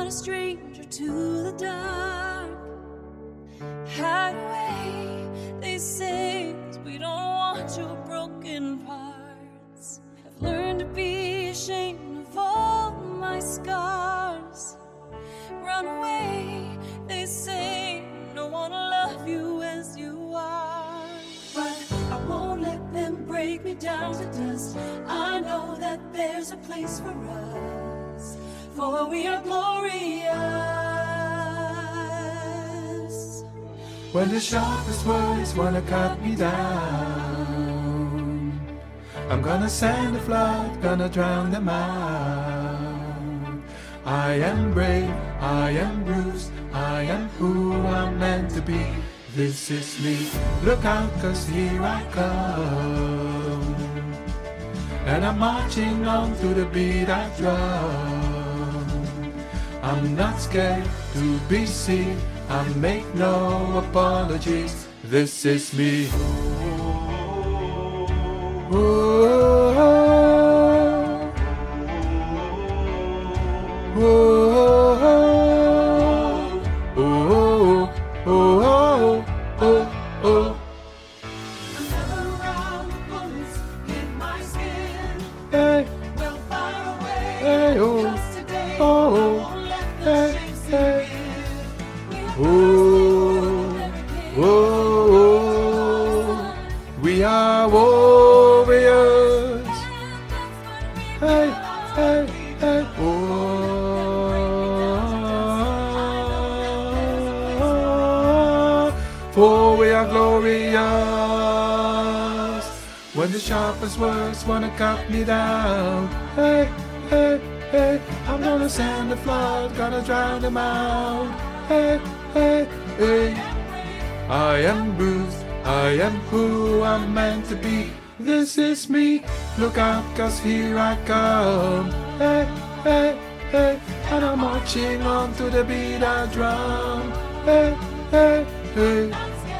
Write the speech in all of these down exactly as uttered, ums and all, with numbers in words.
a stranger to the dark. Hide away, they say, 'cause we don't want your broken parts. I've learned to be ashamed of all my scars. Run away, they say, no one will love you as you are. But I won't let them break me down to dust. I know that there's a place for us, for we are glorious. When the sharpest words wanna cut me down, I'm gonna send a flood, gonna drown them out. I am brave, I am bruised, I am who I'm meant to be. This is me, look out, 'cause here I come. And I'm marching on to the beat I drum. I'm not scared to be seen, I make no apologies. This is me. Whoa, whoa, oh, oh, oh, oh, oh. Another round of bullets hit my skin. Hey, Well, fire away, hey, oh, 'cause today oh, I won't let the hey, shame sink hey. in. We are Oh, oh, oh, we are warriors. Hey, hey, hey, oh, for we are glorious. When the sharpest words wanna cut me down, hey, hey, hey, I'm gonna send a flood, gonna drown them out. Hey, hey, hey, I am bruised, I am who I'm meant to be. This is me, look out, 'cause here I come. Hey, hey, hey, and I'm marching on to the beat I drum. Hey, hey, hey,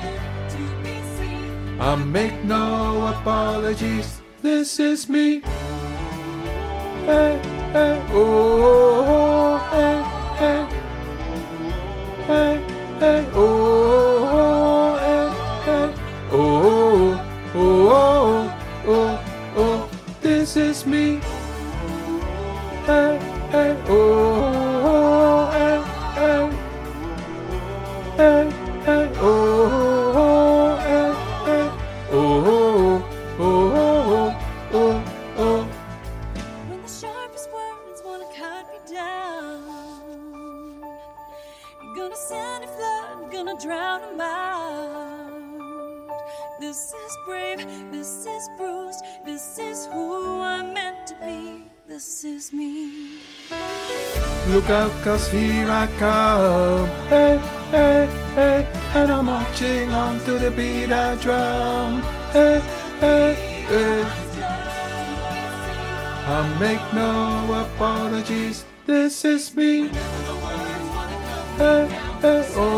I make no apologies. This is me. Hey, hey, oh, hey, hey, hey, hey, oh, hey, hey, oh, oh, oh, oh, oh, this is me. Hey, hey, oh, hey, hey, hey, hey, oh, hey, hey, oh, oh, oh, oh, oh. When the sharpest words wanna cut me down, you're gonna send a flood, gonna drown them out. This is brave, this is bruised, this is who I'm meant to be. This is me. Look out, 'cause here I come. Hey, hey, hey, and I'm marching on to the beat I drum. Hey, hey, hey, I make no apologies. This is me. Hey, hey, oh.